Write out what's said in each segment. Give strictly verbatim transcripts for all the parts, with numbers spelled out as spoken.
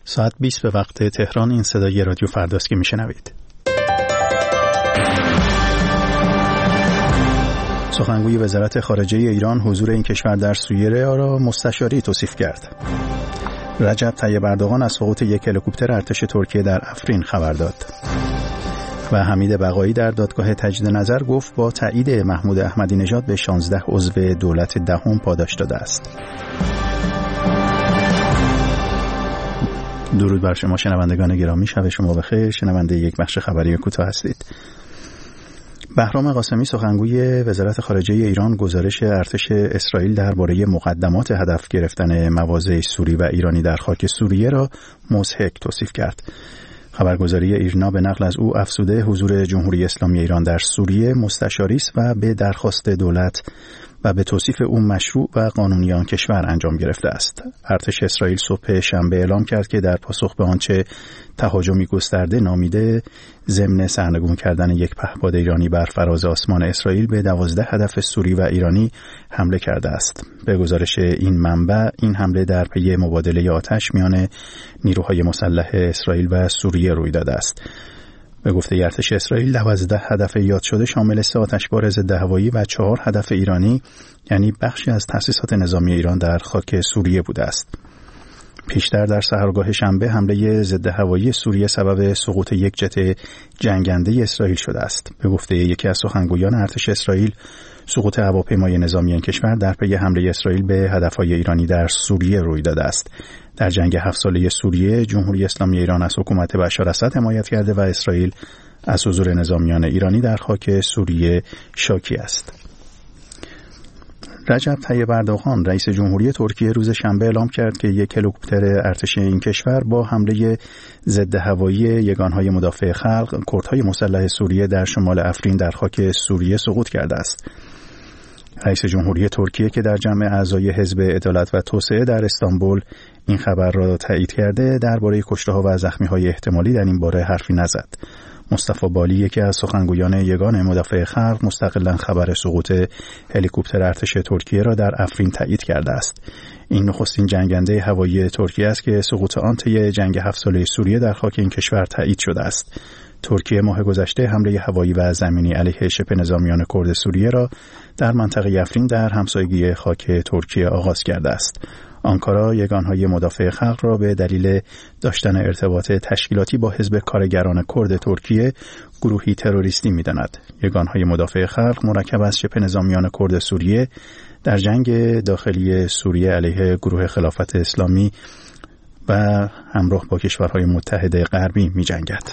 ساعت بیست به وقت تهران. این صدای رادیو فرداست که میشنوید. سخنگوی وزارت خارجه ایران حضور این کشور در سوریه را مستشاری توصیف کرد. رجب طیب اردوغان از سقوط یک هلیکوپتر ارتش ترکیه در افرین خبر داد. و حمید بقایی در دادگاه تجدید نظر گفت با تایید محمود احمدی نژاد به شانزده عضو دولت دهم پاداش داده است. درود بر شما شنوندگان گرامی، شب شما بخیر. شنونده یک بخش خبری کوتاه هستید. بهرام قاسمی سخنگوی وزارت خارجه ایران گزارش ارتش اسرائیل درباره مقدمات هدف گرفتن مواضع سوری و ایرانی در خاک سوریه را مضحک توصیف کرد. خبرگزاری ایرنا به نقل از او افزوده حضور جمهوری اسلامی ایران در سوریه مستشاری است و به درخواست دولت و به توصیف او مشروع و قانونی آن کشور انجام گرفته است. ارتش اسرائیل صبح شنبه اعلام کرد که در پاسخ به آنچه تهاجمی گسترده نامیده ضمن سرنگون کردن یک پهپاد ایرانی بر فراز آسمان اسرائیل به دوازده هدف سوری و ایرانی حمله کرده است. به گزارش این منبع این حمله در پی مبادله آتش میان نیروهای مسلح اسرائیل و سوریه روی داده است. به گفته ارتش اسرائیل دوازده هدف یاد شده شامل سه آتشبار ضد هوایی و چهار هدف ایرانی، یعنی بخشی از تأسیسات نظامی ایران در خاک سوریه بوده است. پیشتر در سحرگاه شنبه حمله ضد هوایی سوریه سبب سقوط یک جت جنگنده اسرائیل شده است. به گفته یکی از سخنگویان ارتش اسرائیل سقوط هواپیمای نظامی این کشور در پی حمله اسرائیل به هدفهای ایرانی در سوریه روی داده است. در جنگ هفت ساله سوریه جمهوری اسلامی ایران از حکومت بشار اسد حمایت کرده و اسرائیل از حضور نظامیان ایرانی در خاک سوریه شاکی است. رجب طیب اردوغان رئیس جمهوری ترکیه روز شنبه اعلام کرد که یک هلیکوپتر ارتش این کشور با حمله ضد هوایی یگانهای مدافع خلق کردهای مسلح سوریه در شمال افرین در خاک سوریه سقوط کرده است. رئیس جمهوری ترکیه که در جمع اعضای حزب عدالت و توسعه در استانبول این خبر را تایید کرده درباره کشته‌ها و زخمی‌های احتمالی در این باره حرفی نزد. مصطفی بالی یکی از سخنگویان یگان مدافع خلق مستقلاً خبر سقوط هلیکوپتر ارتش ترکیه را در افرین تایید کرده است. این نخستین جنگنده هوایی ترکیه است که سقوط آن طی جنگ هفت ساله سوریه در خاک این کشور تایید شده است. ترکیه ماه گذشته حمله هوایی و زمینی علیه شبه نظامیان کرد سوریه را در منطقه افرین در همسایگی خاک ترکیه آغاز کرده است. آنکارا یگانهای مدافع خلق را به دلیل داشتن ارتباط تشکیلاتی با حزب کارگران کرد ترکیه گروهی تروریستی می‌داند. یگانهای مدافع خلق مرکب از شبه نظامیان کرد سوریه در جنگ داخلی سوریه علیه گروه خلافت اسلامی و همراه با کشورهای متحد غربی می‌جنگد.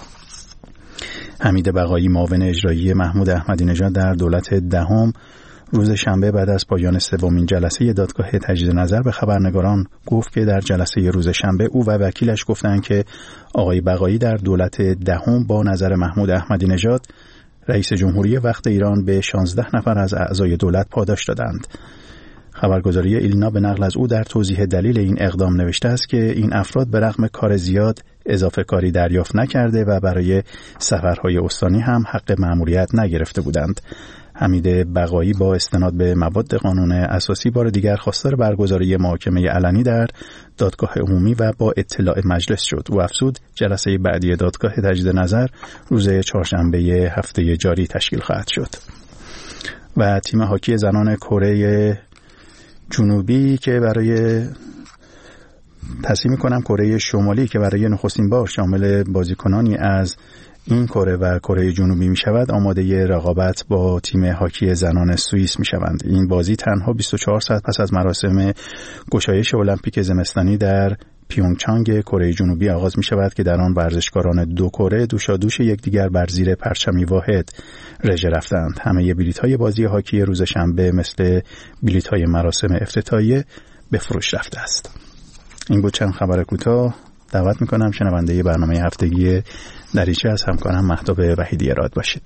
حمید بقایی معاون اجرایی محمود احمدی نژاد در دولت دهم روز شنبه بعد از پایان سومین جلسه دادگاه تجدید نظر به خبرنگاران گفت که در جلسه روز شنبه او و وکیلش گفتند که آقای بقایی در دولت دهم با نظر محمود احمدی نژاد رئیس جمهوری وقت ایران به شانزده نفر از اعضای دولت پاداش دادند. خبرگزاری ایلنا به نقل از او در توضیح دلیل این اقدام نوشته است که این افراد به رغم کار زیاد اضافه کاری دریافت نکرده و برای سفرهای استانی هم حق مأموریت نگرفته بودند. حمید بقایی با استناد به مواد قانون اساسی بار دیگر خواستار برگزاری محاکمه علنی در دادگاه عمومی و با اطلاع مجلس شد. او افزود جلسه بعدی دادگاه تجدید نظر روز چهارشنبه هفته جاری تشکیل خواهد شد. و تیم هاکی زنان کره جنوبی که برای تصمیم کنم کره شمالی که برای نخستین بار شامل بازیکنانی از این کره و کره جنوبی می شود آماده رقابت با تیم هاکی زنان سوئیس می شوند. این بازی تنها بیست و چهار ساعت پس از مراسم گشایش المپیک زمستانی در پیونگچانگ کره جنوبی آغاز می شود که در آن ورزشکاران دو کره دوشادوش یکدیگر بر زیر پرچمی واحد رژه رفتند. همه بلیط‌های بازی هاکی روز شنبه مثل بلیط‌های مراسم افتتاحیه به فروش رفته است. این بود چند خبر کوتاه. دعوت میکنم شنونده برنامه هفتگی دریچه از همکارم مهتاب وحیدی اراد باشید.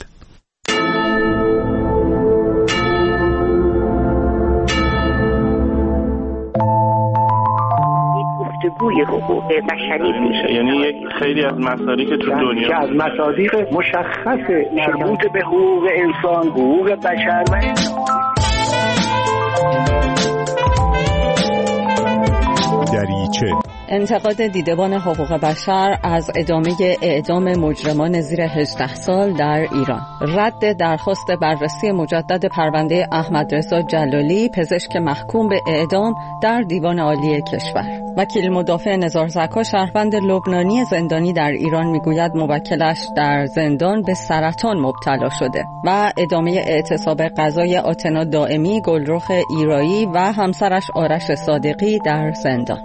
گفتگوی حقوق بشری میشه، یعنی یک خیلی از مصادیق تو دنیا که از مصادیق مشخص مربوط به حقوق انسان، حقوق بشر و دریچه انتقاد دیدبان حقوق بشر از ادامه اعدام مجرمان زیر هجده سال در ایران. رد درخواست بررسی مجدد پرونده احمدرضا جلالی، پزشک محکوم به اعدام در دیوان عالی کشور. وکیل مدافع نزار زکا، شهروند لبنانی زندانی در ایران، میگوید موکلش در زندان به سرطان مبتلا شده و ادامه اعتصاب غذای آتنا دائمی، گلرخ ایرایی و همسرش آرش صادقی در زندان.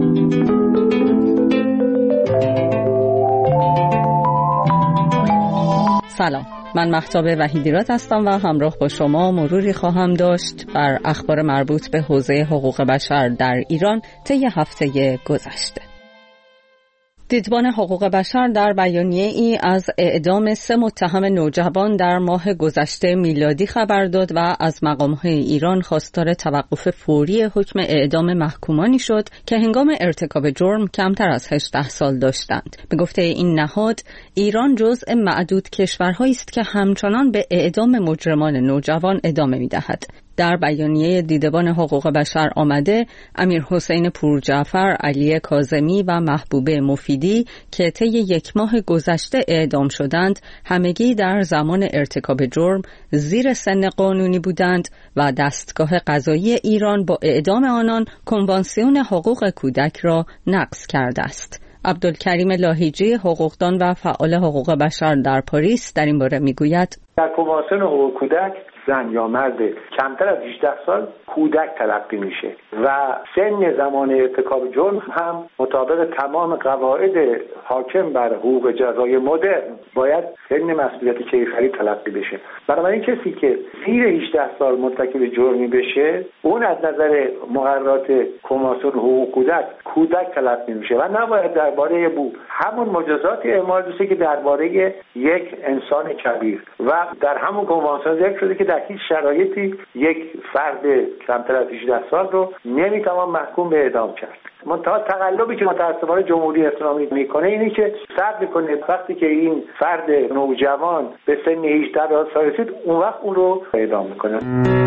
سلام، من مهتاب وحیدیراد هستم و همراه با شما مروری خواهم داشت بر اخبار مربوط به حوزه حقوق بشر در ایران طی هفته گذشته. دیدبان حقوق بشر در بیانیه ای از اعدام سه متهم نوجوان در ماه گذشته میلادی خبر داد و از مقام‌های ایران خواستار توقف فوری حکم اعدام محکومانی شد که هنگام ارتکاب جرم کمتر از هجده سال داشتند. به گفته این نهاد، ایران جزء معدود کشورهایی است که همچنان به اعدام مجرمان نوجوان ادامه می‌دهد. در بیانیه دیدبان حقوق بشر آمده امیر حسین پورجعفر، علی کاظمی و محبوبه مفیدی که طی یک ماه گذشته اعدام شدند، همگی در زمان ارتکاب جرم زیر سن قانونی بودند و دستگاه قضایی ایران با اعدام آنان کنوانسیون حقوق کودک را نقض کرده است. عبدالکریم لاهیجی، حقوقدان و فعال حقوق بشر در پاریس، در این باره میگوید: در کنوانسیون حقوق کودک زن یا مرد کمتر از هجده سال کودک تلقی میشه و سن زمان ارتکاب جرم هم مطابق تمام قواعد حاکم بر حقوق جزای مدرن باید سن مسئولیت کیفری تلقی بشه. بنابراین کسی که زیر هجده سال مرتکب جرمی بشه، اون از نظر مقررات کنوانسیون حقوق کودک کودک تلقی میشه و نباید درباره بو همون مجازاتی اعمال بشه که درباره یک انسان کبیر و در همون کنوانسیون ذکر شده که در هیچ شرایطی یک فرد کمتر از هجده سال رو نمیتوان محکوم به اعدام کرد. منتها تقلبی که متأسفانه جمهوری اسلامی میکنه اینه که صبر میکنه وقتی که این فرد نوجوان به سن هجده سال رسید، اون وقت اون رو اعدام میکنه.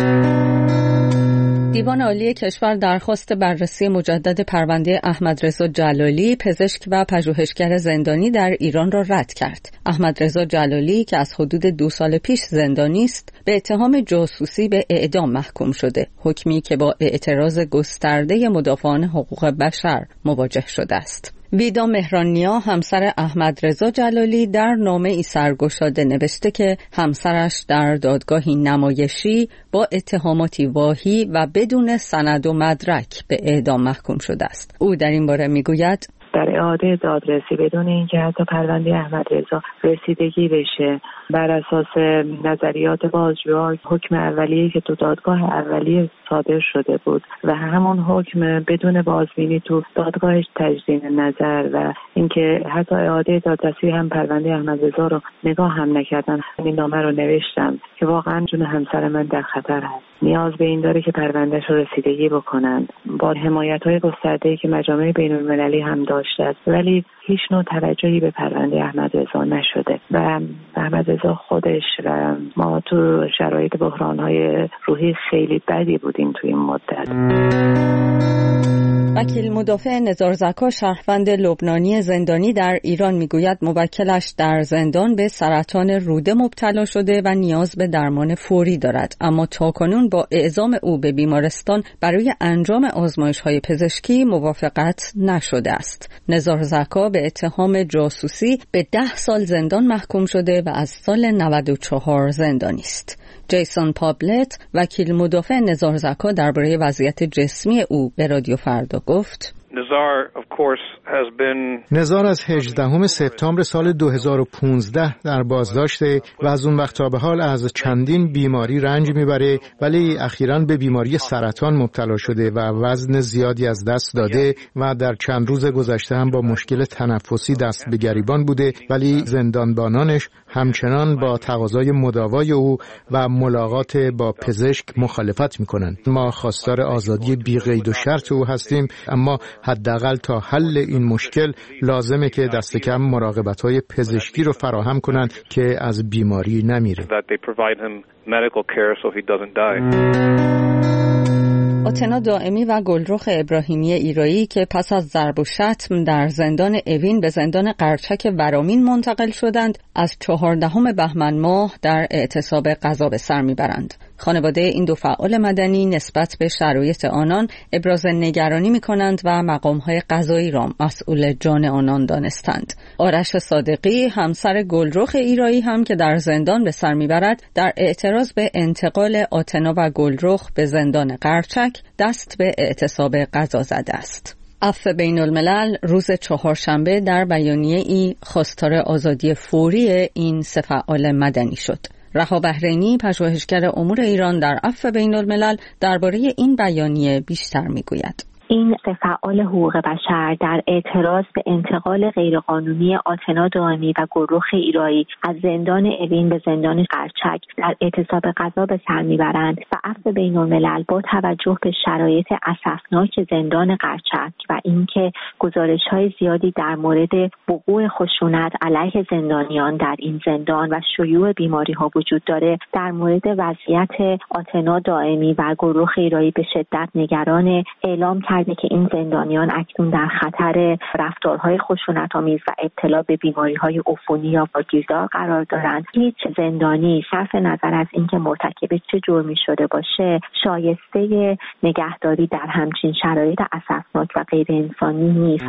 دیوان عالی کشور درخواست بررسی مجدد پرونده احمدرضا جلالی، پزشک و پژوهشگر زندانی در ایران را رد کرد. احمدرضا جلالی که از حدود دو سال پیش زندانی است، به اتهام جاسوسی به اعدام محکوم شده، حکمی که با اعتراض گسترده مدافعان حقوق بشر مواجه شده است. ویدا مهرانیا، همسر احمدرضا جلالی، در نامه‌ای سرگشاده نوشته که همسرش در دادگاهی نمایشی با اتهاماتی واهی و بدون سند و مدرک به اعدام محکوم شده است. او در این باره میگوید: در اعاده دادرسی بدون اینکه حتی پرونده احمدرضا رسیدگی بشه، بر اساس نظریات بازجوها حکم اولیه‌ای که تو دادگاه اولیه صادر شده بود و همون حکم بدون بازبینی تو دادگاهش تجدید نظر و اینکه حتی اعاده دادرسی هم پرونده احمدرضا رو نگاه هم نکردن، این نامه رو نوشتم که واقعا جون همسر من در خطر هست. نیاز به این داره که پروندهش رو رسیدگی بکنن با حمایت‌های گسترده‌ای که مجامع بین‌المللی هم داشته، ولی هیچ نوع توجهی به پرونده احمدرضا نشده و احمدرضا خودش و ما تو شرایط بحران‌های روحی خیلی بدی بودیم تو این مدت. وکیل مدافع نزار زکا، شهروند لبنانی زندانی در ایران، میگوید موکلش در زندان به سرطان روده مبتلا شده و نیاز به درمان فوری دارد، اما تاکنون با اعزام او به بیمارستان برای انجام آزمایش‌های پزشکی موافقت نشده است. نزار زکا به اتهام جاسوسی به ده سال زندان محکوم شده و از سال نود و چهار زندانی است. جیسون پابلت، وکیل مدافع نزار زکا، درباره وضعیت جسمی او به رادیو فردا گفت: نزار از هجدهم سپتامبر سال دو هزار و پانزده در بازداشته و از اون وقت تا به حال از چندین بیماری رنج میبره، ولی اخیراً به بیماری سرطان مبتلا شده و وزن زیادی از دست داده و در چند روز گذشته هم با مشکل تنفسی دست به گریبان بوده، ولی زندانبانانش همچنان با تقاضای مداوای او و ملاقات با پزشک مخالفت میکنن. ما خواستار آزادی بی قید و شرط او هستیم، اما حداقل تا حل این مشکل لازمه که دست کم مراقبت‌های پزشکی رو فراهم کنن که از بیماری نمیره. آتنا دائمی و گلرخ ابراهیمی ایرایی که پس از ضرب و شتم در زندان اوین به زندان قرچک ورامین منتقل شدند، از چهاردهم بهمن ماه در اعتصاب غذا به سر میبرند. خانواده این دو فعال مدنی نسبت به شرایط آنان ابراز نگرانی می‌کنند و مقام‌های قضایی را مسئول جان آنان دانستند. آرش صادقی، همسر گلرخ ایرایی هم که در زندان به سر میبرد، در اعتراض به انتقال آتنا و گلرخ به زندان قرچک دست به اعتصاب غذا زده است. عفو بین الملل روز چهارشنبه در بیانیه ای خواستار آزادی فوری این سه فعال مدنی شد. رها بحرینی، پژوهشگر امور ایران در عفو بین الملل، درباره این بیانیه بیشتر میگوید. این سه فعال حقوق بشر در اعتراض به انتقال غیرقانونی آتنا دائمی و گلرخ ایرایی از زندان اوین به زندان قرچک در اعتصاب غذا به سر میبرند و عفو بین الملل با توجه به شرایط اسفناک زندان قرچک و اینکه گزارش‌های زیادی در مورد وقوع خشونت علیه زندانیان در این زندان و شیوع بیماری‌ها وجود داره، در مورد وضعیت آتنا دائمی و گلرخ ایرایی به شدت نگران، اعلام کرد که این زندانیان اکنون در خطر رفتارهای خشونت‌آمیز و ابتلا به بیماری‌های عفونی یا واگیردار قرار دارند. هیچ زندانی صرف نظر از اینکه مرتکب چه جرمی شده باشه شایسته نگهداری در همچین شرایط اسفناک و غیر انسانی نیست.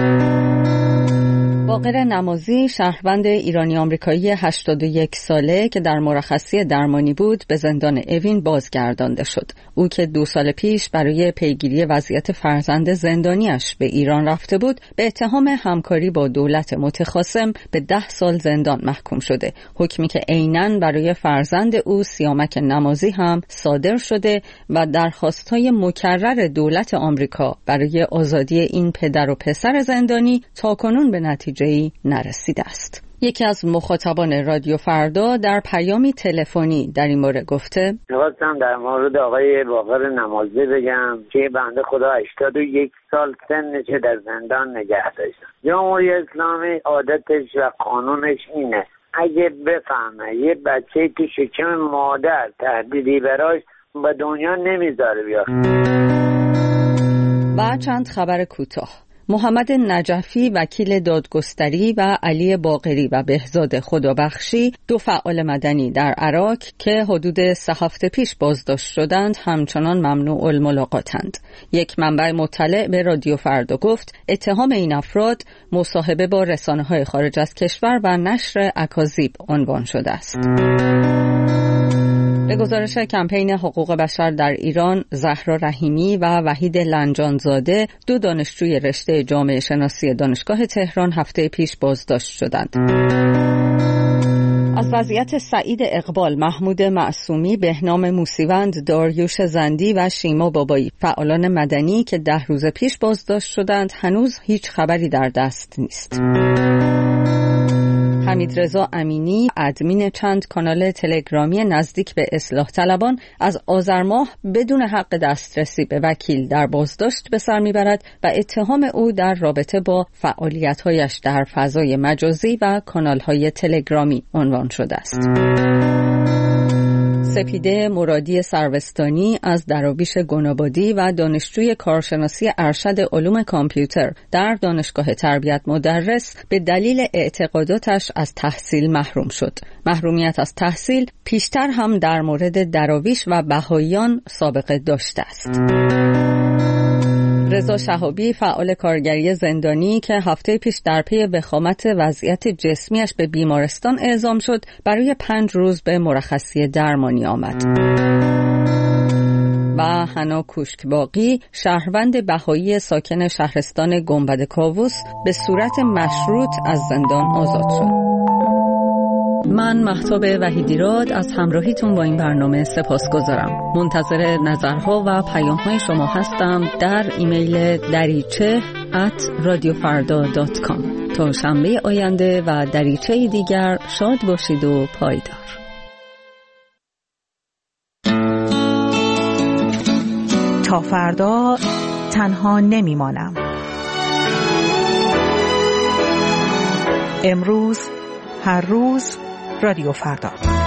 باقر نمازی، شهروند ایرانی آمریکایی هشتاد و یک ساله که در مرخصی درمانی بود، به زندان اوین بازگردانده شد. او که دو سال پیش برای پیگیری وضعیت فرزند زندانیش به ایران رفته بود، به اتهام همکاری با دولت متخاصم به ده سال زندان محکوم شده. حکمی که عیناً برای فرزند او سیامک نمازی هم صادر شده و درخواست‌های مکرر دولت آمریکا برای آزادی این پدر و پسر زندانی تاکنون به نتیجه جایی نرسیده است. یکی از مخاطبان رادیو فردا در پیامی تلفنی در این مورد گفته: می‌خواستم در مورد آقای باقر نمازی بگم که بنده خدا هشتاد و یک سال سنش در زندان نگه داشتن. جمهوری اسلامی عادتش و قانونش اینه اگه بفهمه یه بچه تو شکم مادر تهدیدی براش به دنیا نمیذاره بیاد. و چند خبر کوتاه. محمد نجفی، وکیل دادگستری، و علی باقری و بهزاد خدابخشی، دو فعال مدنی در عراق که حدود سه هفته پیش بازداشت شدند، همچنان ممنوع الملاقاتند. یک منبع مطلع به رادیو فردا گفت اتهام این افراد مصاحبه با رسانه‌های خارج از کشور و نشر اکاذیب عنوان شده است. به گزارش کمپین حقوق بشر در ایران، زهرا رحیمی و وحید لنجانزاده، دو دانشجوی رشته جامعه شناسی دانشگاه تهران، هفته پیش بازداشت شدند. از وضعیت سعید اقبال، محمود معصومی، بهنام موسیوند، داریوش زندی و شیما بابایی، فعالان مدنی که ده روز پیش بازداشت شدند، هنوز هیچ خبری در دست نیست. حمیدرضا امینی، ادمین چند کانال تلگرامی نزدیک به اصلاح طلبان، از آذر ماه بدون حق دسترسی به وکیل در بازداشت به سر میبرد و اتهام او در رابطه با فعالیت‌هایش در فضای مجازی و کانال‌های تلگرامی عنوان شده است. سپیده مرادی سروستانی از دراویش گنابادی و دانشجوی کارشناسی ارشد علوم کامپیوتر در دانشگاه تربیت مدرس به دلیل اعتقاداتش از تحصیل محروم شد. محرومیت از تحصیل پیشتر هم در مورد دراویش و بهائیان سابقه داشته است. رضا شهابی، فعال کارگری زندانی که هفته پیش در پی وخامت وضعیت جسمیش به بیمارستان اعزام شد، برای پنج روز به مرخصی درمانی آمد. و حنا کوشکباقی، شهروند بهایی ساکن شهرستان گنبد کاووس، به صورت مشروط از زندان آزاد شد. من مهتاب وحیدیراد از همراهیتون با این برنامه سپاسگزارم. منتظر نظرها و پیام‌های شما هستم در ایمیل دریچه ات رادیو فردا دات کام. تا شنبه آینده و دریچه دیگر شاد باشید و پایدار. تا فردا تنها نمیمانم. امروز، هر روز، رادیو فردا.